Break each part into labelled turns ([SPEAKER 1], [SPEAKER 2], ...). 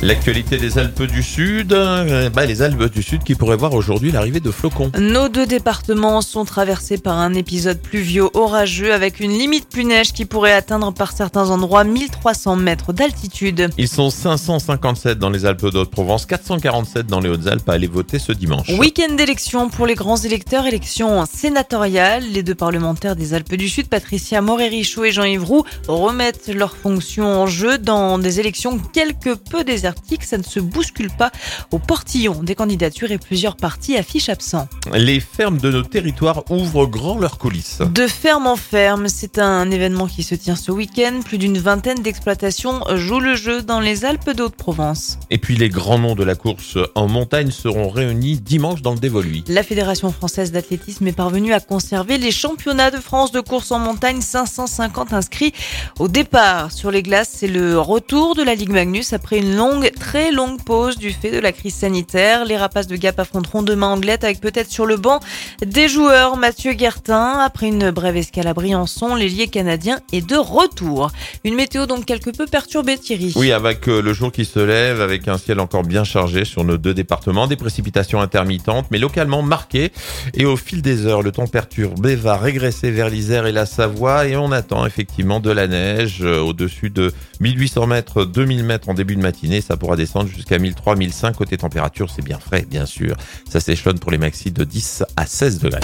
[SPEAKER 1] L'actualité des Alpes du Sud, les Alpes du Sud qui pourraient voir aujourd'hui l'arrivée de flocons.
[SPEAKER 2] Nos deux départements sont traversés par un épisode pluvieux orageux avec une limite pluie-neige qui pourrait atteindre par certains endroits 1300 mètres d'altitude.
[SPEAKER 1] Ils sont 557 dans les Alpes d'Haute-Provence, 447 dans les Hautes-Alpes à aller voter ce dimanche.
[SPEAKER 2] Week-end d'élection pour les grands électeurs, élection sénatoriale. Les deux parlementaires des Alpes du Sud, Patricia Morhet-Richaud et Jean-Yves Roux, remettent leurs fonctions en jeu dans des élections quelque peu désertiques. Ça ne se bouscule pas au portillon des candidatures et plusieurs partis affichent absents.
[SPEAKER 1] Les fermes de nos territoires ouvrent grand leurs coulisses.
[SPEAKER 2] De ferme en ferme, c'est un événement qui se tient ce week-end. Plus d'une vingtaine d'exploitations jouent le jeu dans les Alpes d'Haute-Provence.
[SPEAKER 1] Et puis les grands noms de la course en montagne seront réunis dimanche dans le Dévoluy.
[SPEAKER 2] La Fédération française d'athlétisme est parvenue à conserver les championnats de France de course en montagne. 550 inscrits au départ. Sur les glaces, c'est le retour de la Ligue Magnus après une très longue pause du fait de la crise sanitaire. Les Rapaces de Gap affronteront demain Anglette avec peut-être sur le banc des joueurs. Mathieu Guertin, après une brève escale à Briançon, l'ailier canadien est de retour. Une météo donc quelque peu perturbée, Thierry.
[SPEAKER 1] Oui, avec le jour qui se lève, avec un ciel encore bien chargé sur nos deux départements, des précipitations intermittentes mais localement marquées. Et au fil des heures, le temps perturbé va régresser vers l'Isère et la Savoie et on attend effectivement de la neige au-dessus de 1800 mètres, 2000 mètres en début de matinée. Ça pourra descendre jusqu'à 1003, 1005. Côté température, c'est bien frais, bien sûr. Ça s'échelonne pour les maxis de 10 à 16 degrés.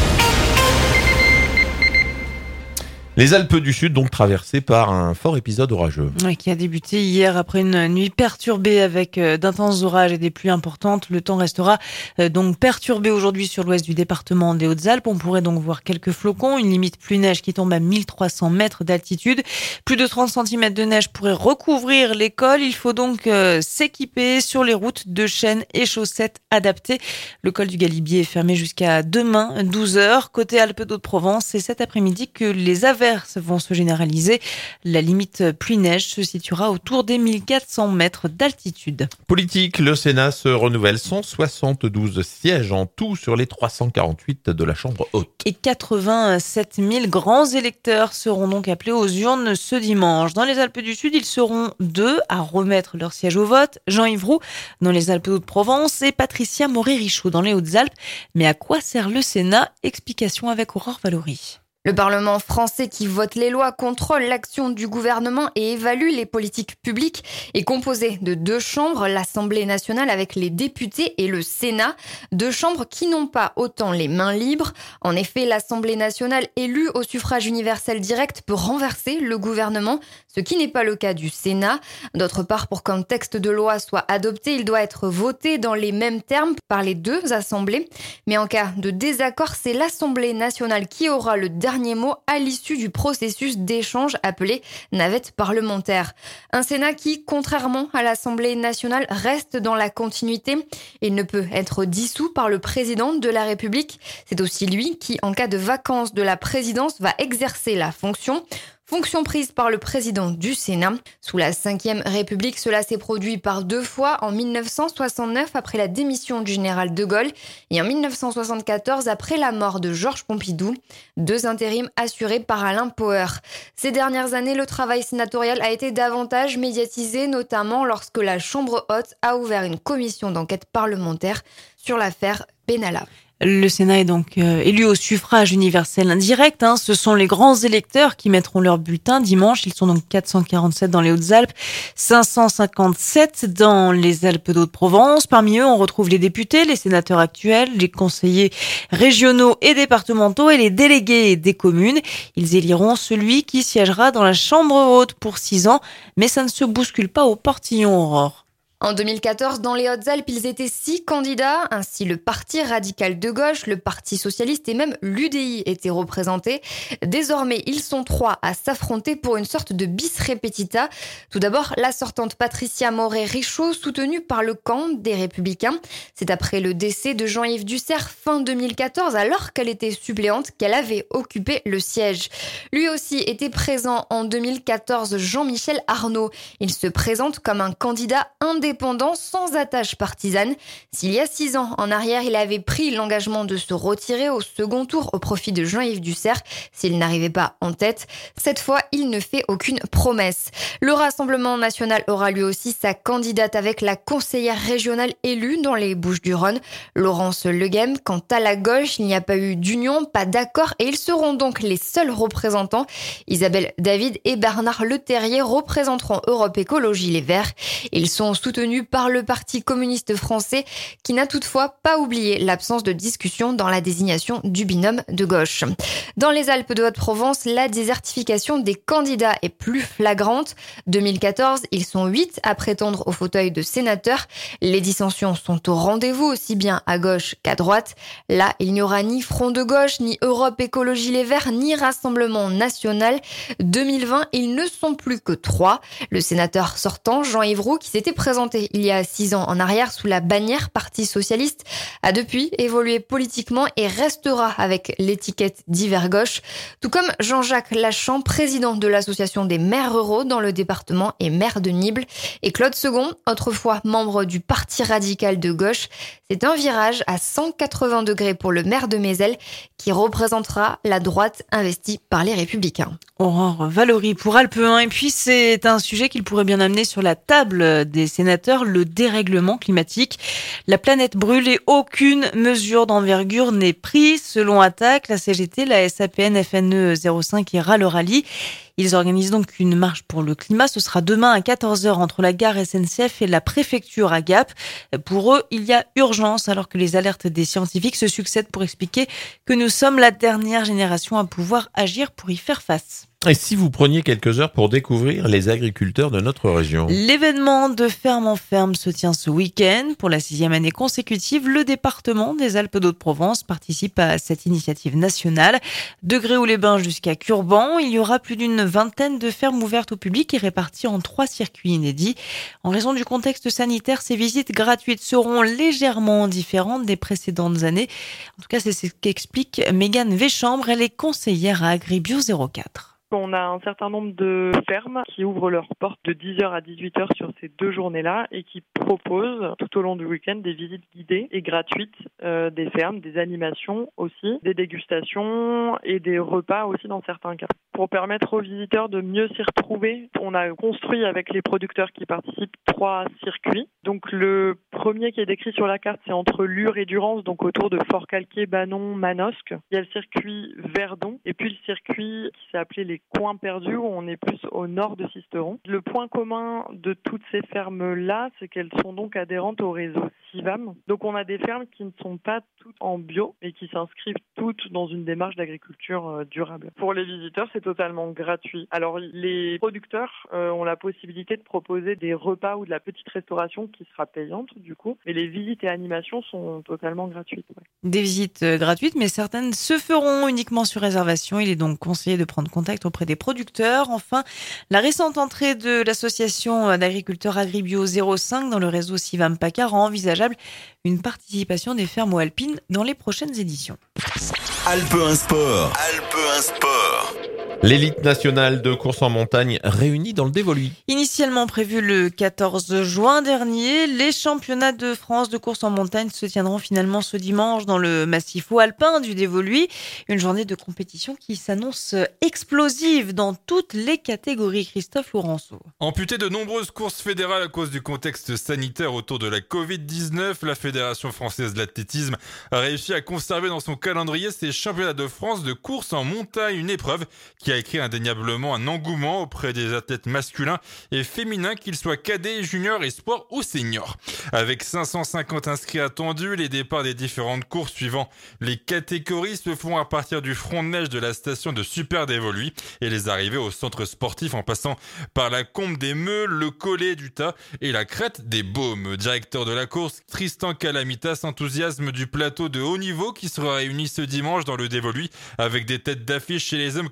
[SPEAKER 1] Les Alpes du Sud, donc traversées par un fort épisode orageux.
[SPEAKER 2] Oui, qui a débuté hier après une nuit perturbée avec d'intenses orages et des pluies importantes. Le temps restera donc perturbé aujourd'hui sur l'ouest du département des Hautes-Alpes. On pourrait donc voir quelques flocons, une limite pluie-neige qui tombe à 1300 mètres d'altitude. Plus de 30 cm de neige pourrait recouvrir les cols. Il faut donc s'équiper sur les routes de chaînes et chaussettes adaptées. Le col du Galibier est fermé jusqu'à demain, 12h. Côté Alpes d'Haute-Provence, c'est cet après-midi que les averses vont se généraliser. La limite pluie-neige se situera autour des 1400 mètres d'altitude.
[SPEAKER 1] Politique, le Sénat se renouvelle. 172 sièges en tout sur les 348 de la Chambre haute.
[SPEAKER 2] Et 87 000 grands électeurs seront donc appelés aux urnes ce dimanche. Dans les Alpes du Sud, ils seront 2 à remettre leur siège au vote. Jean-Yves Roux dans les Alpes d'Haute-Provence et Patricia Morhet-Richaud dans les Hautes-Alpes. Mais à quoi sert le Sénat ? Explication avec Aurore Valory.
[SPEAKER 3] Le Parlement français qui vote les lois, contrôle l'action du gouvernement et évalue les politiques publiques est composé de 2 chambres, l'Assemblée nationale avec les députés et le Sénat. 2 chambres qui n'ont pas autant les mains libres. En effet, l'Assemblée nationale élue au suffrage universel direct peut renverser le gouvernement, ce qui n'est pas le cas du Sénat. D'autre part, pour qu'un texte de loi soit adopté, il doit être voté dans les mêmes termes par les 2 assemblées. Mais en cas de désaccord, c'est l'Assemblée nationale qui aura le dernier mot à l'issue du processus d'échange appelé navette parlementaire. Un Sénat qui, contrairement à l'Assemblée nationale, reste dans la continuité. Il ne peut être dissous par le président de la République. C'est aussi lui qui, en cas de vacance de la présidence, va exercer la fonction prise par le président du Sénat. Sous la Ve République, cela s'est produit par 2 fois, en 1969 après la démission du général de Gaulle et en 1974 après la mort de Georges Pompidou. 2 intérims assurés par Alain Poher. Ces dernières années, le travail sénatorial a été davantage médiatisé, notamment lorsque la Chambre haute a ouvert une commission d'enquête parlementaire sur l'affaire Benalla.
[SPEAKER 2] Le Sénat est donc élu au suffrage universel indirect. Ce sont les grands électeurs qui mettront leur bulletin dimanche. Ils sont donc 447 dans les Hautes-Alpes, 557 dans les Alpes d'Haute-Provence. Parmi eux, on retrouve les députés, les sénateurs actuels, les conseillers régionaux et départementaux et les délégués des communes. Ils éliront celui qui siégera dans la Chambre haute pour 6 ans. Mais ça ne se bouscule pas au portillon, Aurore.
[SPEAKER 3] En 2014, dans les Hautes-Alpes, ils étaient 6 candidats. Ainsi, le Parti radical de gauche, le Parti socialiste et même l'UDI étaient représentés. Désormais, ils sont 3 à s'affronter pour une sorte de bis repetita. Tout d'abord, la sortante Patricia Morhet-Richaud, soutenue par le camp des Républicains. C'est après le décès de Jean-Yves Dussert fin 2014, alors qu'elle était suppléante, qu'elle avait occupé le siège. Lui aussi était présent en 2014, Jean-Michel Arnaud. Il se présente comme un candidat indépendant indépendant, sans attache partisane. S'il y a 6 ans en arrière, il avait pris l'engagement de se retirer au second tour au profit de Jean-Yves Dussert s'il n'arrivait pas en tête, cette fois, il ne fait aucune promesse. Le Rassemblement national aura lui aussi sa candidate avec la conseillère régionale élue dans les Bouches-du-Rhône, Laurence Leguem. Quant à la gauche, il n'y a pas eu d'union, pas d'accord et ils seront donc les seuls représentants. Isabelle David et Bernard Leterrier représenteront Europe Écologie Les Verts. Ils sont soutenus par le Parti communiste français qui n'a toutefois pas oublié l'absence de discussion dans la désignation du binôme de gauche. Dans les Alpes de Haute-Provence, la désertification des candidats est plus flagrante. 2014, ils sont 8 à prétendre au fauteuil de sénateur. Les dissensions sont au rendez-vous aussi bien à gauche qu'à droite. Là, il n'y aura ni Front de gauche, ni Europe Écologie Les Verts, ni Rassemblement national. 2020, ils ne sont plus que 3. Le sénateur sortant, Jean-Yves Roux, qui s'était présenté il y a 6 ans en arrière sous la bannière Parti socialiste, a depuis évolué politiquement et restera avec l'étiquette d'hiver gauche, tout comme Jean-Jacques Lachamp, président de l'association des maires ruraux dans le département et maire de Nibles, et Claude Second, autrefois membre du Parti radical de gauche. C'est un virage à 180 degrés pour le maire de Mézel qui représentera la droite investie par les Républicains.
[SPEAKER 2] Aurore Valory pour Alpe 1. Et puis, c'est un sujet qu'il pourrait bien amener sur la table des sénateurs, le dérèglement climatique. La planète brûle et aucune mesure d'envergure n'est prise. Selon Attaque, la CGT, la SAPN, FNE 05 et RAL Rallye. Ils organisent donc une marche pour le climat. Ce sera demain à 14h entre la gare SNCF et la préfecture à Gap. Pour eux, il y a urgence alors que les alertes des scientifiques se succèdent pour expliquer que nous sommes la dernière génération à pouvoir agir pour y faire face.
[SPEAKER 1] Et si vous preniez quelques heures pour découvrir les agriculteurs de notre région?
[SPEAKER 2] L'événement de ferme en ferme se tient ce week-end. Pour la 6e année consécutive, le département des Alpes d'Haute-Provence participe à cette initiative nationale. De Gréoux-les-Bains jusqu'à Curban, il y aura plus d'une vingtaine de fermes ouvertes au public et réparties en 3 circuits inédits. En raison du contexte sanitaire, ces visites gratuites seront légèrement différentes des précédentes années. En tout cas, c'est ce qu'explique Mégane Véchambre. Elle est conseillère à Agribio 04.
[SPEAKER 4] On a un certain nombre de fermes qui ouvrent leurs portes de 10h à 18h sur ces 2 journées-là et qui proposent tout au long du week-end des visites guidées et gratuites des fermes, des animations aussi, des dégustations et des repas aussi dans certains cas. Pour permettre aux visiteurs de mieux s'y retrouver, on a construit avec les producteurs qui participent 3 circuits. Donc le premier qui est décrit sur la carte, c'est entre Lure et Durance, donc autour de Fort-Calquier, Banon, Manosque. Il y a le circuit Verdon et puis le circuit qui s'est appelé les Coins perdus où on est plus au nord de Sisteron. Le point commun de toutes ces fermes-là, c'est qu'elles sont donc adhérentes au réseau Sivam. Donc on a des fermes qui ne sont pas toutes en bio et qui s'inscrivent toutes dans une démarche d'agriculture durable. Pour les visiteurs, c'est totalement gratuit. Alors les producteurs ont la possibilité de proposer des repas ou de la petite restauration qui sera payante du coup, mais les visites et animations sont totalement gratuites. Ouais.
[SPEAKER 2] Des visites gratuites, mais certaines se feront uniquement sur réservation. Il est donc conseillé de prendre contact auprès des producteurs. Enfin, la récente entrée de l'association d'agriculteurs Agribio 05 dans le réseau Sivam PACA rend envisageable une participation des fermes alpines dans les prochaines éditions.
[SPEAKER 5] Alpe 1 Sport. Alpe 1 Sport.
[SPEAKER 1] L'élite nationale de course en montagne réunie dans le Dévoluy.
[SPEAKER 2] Initialement prévu le 14 juin dernier, les championnats de France de course en montagne se tiendront finalement ce dimanche dans le massif alpin du Dévoluy. Une journée de compétition qui s'annonce explosive dans toutes les catégories. Christophe Laurenceau.
[SPEAKER 6] Amputé de nombreuses courses fédérales à cause du contexte sanitaire autour de la Covid-19, la Fédération française de l'athlétisme a réussi à conserver dans son calendrier ses championnats de France de course en montagne, une épreuve qui a créé indéniablement un engouement auprès des athlètes masculins et féminins, qu'ils soient cadets, juniors, espoirs ou seniors. Avec 550 inscrits attendus, les départs des différentes courses suivant les catégories se font à partir du front de neige de la station de Super Dévoluy et les arrivées au centre sportif en passant par la Combe des Meules, le Collet du Tas et la crête des Baumes. Directeur de la course, Tristan Calamitas enthousiasme du plateau de haut niveau qui sera réuni ce dimanche dans le Dévoluy avec des têtes d'affiche chez les hommes comme Sylvain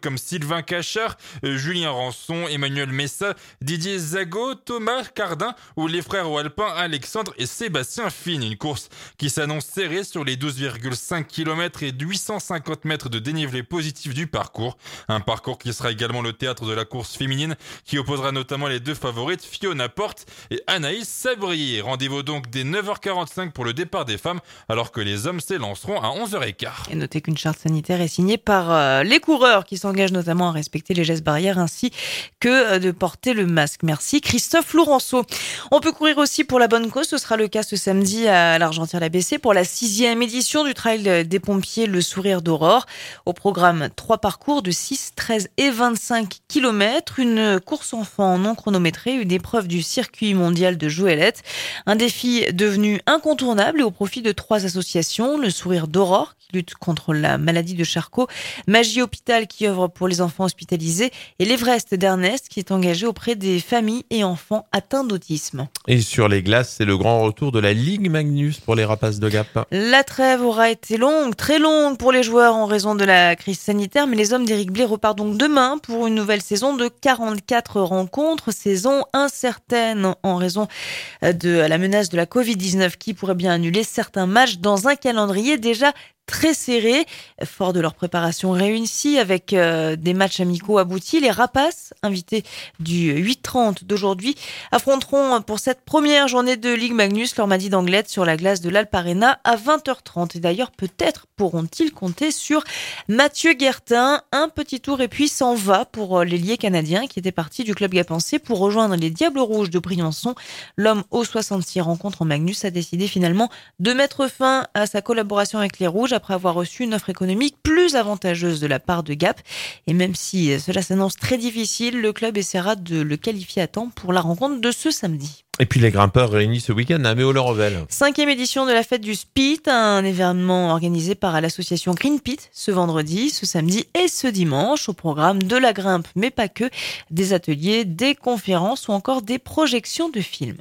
[SPEAKER 6] Sylvain Cachard, Julien Rançon, Emmanuel Messa, Didier Zago, Thomas Cardin ou les frères alpins Alexandre et Sébastien Fine. Une course qui s'annonce serrée sur les 12,5 km et 850 mètres de dénivelé positif du parcours. Un parcours qui sera également le théâtre de la course féminine qui opposera notamment les deux favorites Fiona Porte et Anaïs Sabrier. Rendez-vous donc dès 9h45 pour le départ des femmes alors que les hommes s'élanceront à 11h15.
[SPEAKER 2] Et notez qu'une charte sanitaire est signée par les coureurs qui s'engagent notamment à respecter les gestes barrières ainsi que de porter le masque. Merci Christophe Laurenceau. On peut courir aussi pour la bonne cause. Ce sera le cas ce samedi à l'Argentière-la-Bessée pour la 6e édition du trail des pompiers Le Sourire d'Aurore. Au programme 3 parcours de 6, 13 et 25 km. Une course enfant non chronométrée, une épreuve du circuit mondial de Joëlette. Un défi devenu incontournable et au profit de 3 associations. Le Sourire d'Aurore qui lutte contre la maladie de Charcot, Magie Hôpital qui œuvre pour les enfants hospitalisés et l'Everest d'Ernest qui est engagé auprès des familles et enfants atteints d'autisme.
[SPEAKER 1] Et sur les glaces, c'est le grand retour de la Ligue Magnus pour les Rapaces de Gap.
[SPEAKER 2] La trêve aura été longue, très longue pour les joueurs en raison de la crise sanitaire, mais les hommes d'Éric Blais repartent donc demain pour une nouvelle saison de 44 rencontres, saison incertaine en raison de la menace de la Covid-19 qui pourrait bien annuler certains matchs dans un calendrier déjà très serré. Fort de leur préparation réussie avec des matchs amicaux aboutis, les Rapaces, invités du 8-30 d'aujourd'hui, affronteront pour cette première journée de Ligue Magnus leur Madi d'Anglette sur la glace de l'Alp Arena à 20h30. Et d'ailleurs, peut-être pourront-ils compter sur Mathieu Guertin. Un petit tour et puis s'en va pour l'ailier canadien qui était parti du club gapençais pour rejoindre les Diables Rouges de Briançon. L'homme aux 66 rencontres en Magnus a décidé finalement de mettre fin à sa collaboration avec les Rouges après avoir reçu une offre économique plus avantageuse de la part de Gap. Et même si cela s'annonce très difficile, le club essaiera de le qualifier à temps pour la rencontre de ce samedi.
[SPEAKER 1] Et puis les grimpeurs réunis ce week-end à Méola-Revel.
[SPEAKER 2] 5e édition de la fête du Spit, un événement organisé par l'association Green Pit ce vendredi, ce samedi et ce dimanche. Au programme de la grimpe, mais pas que, des ateliers, des conférences ou encore des projections de films.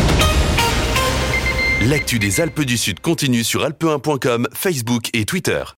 [SPEAKER 5] L'actu des Alpes du Sud continue sur alpe1.com, Facebook et Twitter.